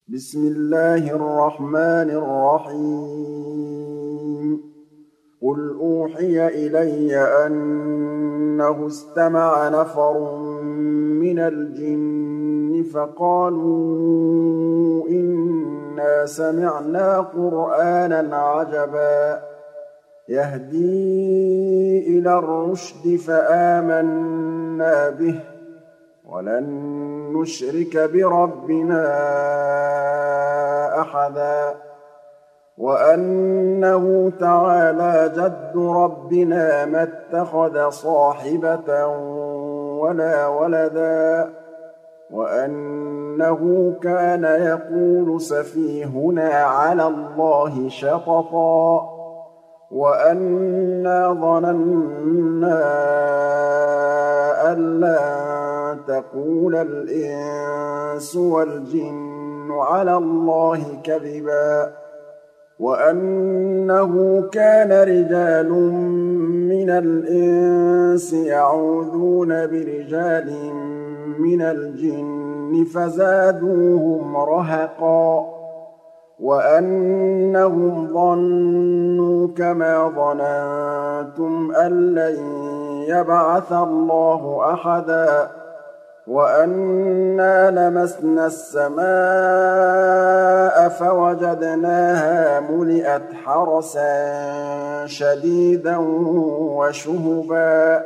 بسم الله الرحمن الرحيم قل أوحي إلي أنه استمع نفر من الجن فقالوا إنا سمعنا قرآنا عجبا يهدي إلى الرشد فآمنا به ولن نشرك بربنا أحدا وأنه تعالى جد ربنا ما اتخذ صاحبة ولا ولدا وأنه كان يقول سفيهنا على الله شططا وأنا ظننا أن لن تقول الإنس والجن على الله كذبا وأنه كان رجال من الإنس يعوذون برجال من الجن فزادوهم رهقا وأنهم ظنوا كما ظننتم أن لن يبعث الله أحدا وأنا لمسنا السماء فوجدناها ملئت حرسا شديدا وشهبا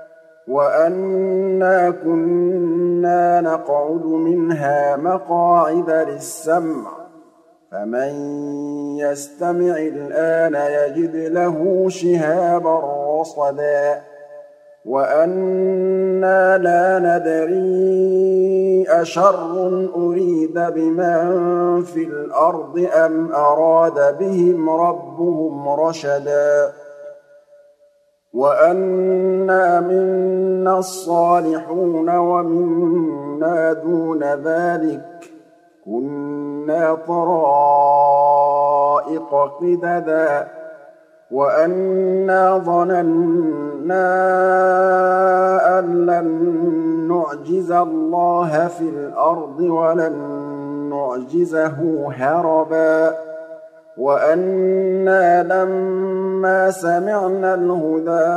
وأنا كنا نقعد منها مقاعد للسمع فمن يستمع الآن يجد له شهابا رصدا وأنا لا ندري أشر أريد بمن في الأرض أم أراد بهم ربهم رشدا وأنا منا الصالحون ومنا دون ذلك كنا طرائق قددا وأنا ظننا أن لن نعجز الله في الأرض ولن نعجزه هربا وأنا لما سمعنا الهدى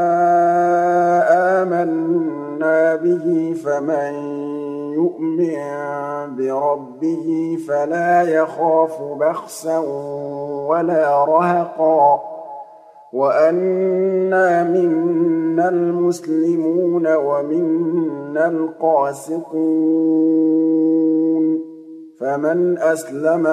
آمنا به فمن يؤمن بربه فلا يخاف بخسا ولا رهقا وأنا منا المسلمون ومنا القاسطون فمن أسلم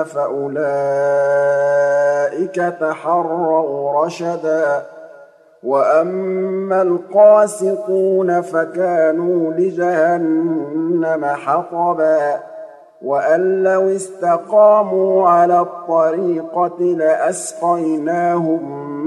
فأولئك تحروا رشدا وأما القاسطون فكانوا لجهنم حطبا وأن لو استقاموا على الطريقة لأسقيناهم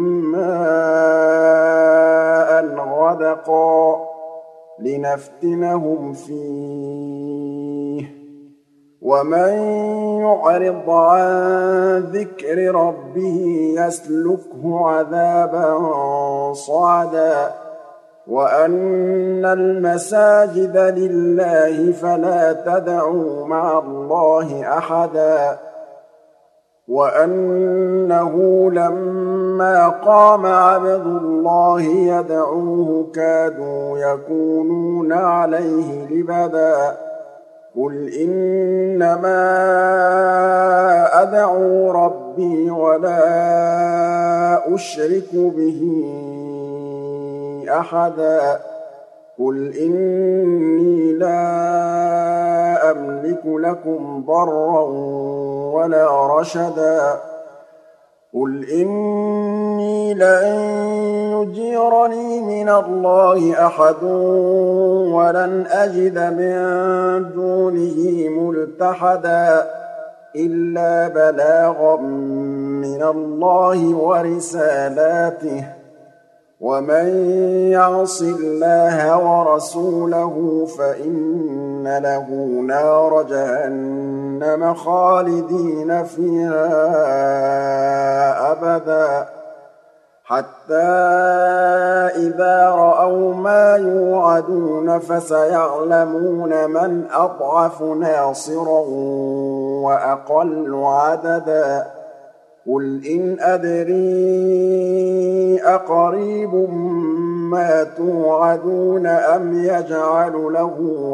ماء غدقا لنفتنهم فيه ومن يعرض عن ذكر ربه يسلكه عذابا صعدا وأن المساجد لله فلا تدعوا مع الله أحدا وأنه لما قام عبد الله يدعوه كادوا يكونون عليه لبدا قل إنما أدعو ربي ولا أشرك به أحدا قل إني لا أملك لكم ضرا ولا رشدا قل إني لن يجيرني من الله أحد ولن أجد من دونه ملتحدا إلا بلاغا من الله ورسالاته ومن يعص الله ورسوله فإن له نار جهنم خالدين فيها أبدا حتى إذا رأوا ما يوعدون فسيعلمون من أضعف ناصرا وأقل عددا قل إن أدري أقريب ما توعدون أم يجعل له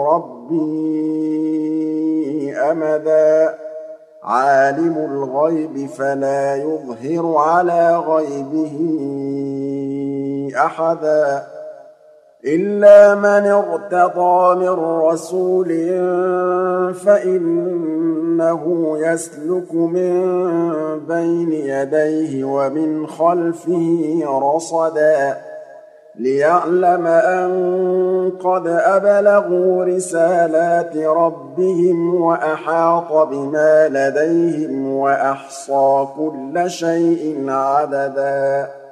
ربي أمدا عالم الغيب فلا يظهر على غيبه أحدا إلا من ارتضى من رسول فإنه يسلك من بين يديه ومن خلفه رصدا ليعلم أن قد أبلغوا رسالات ربهم وأحاط بما لديهم وأحصى كل شيء عددا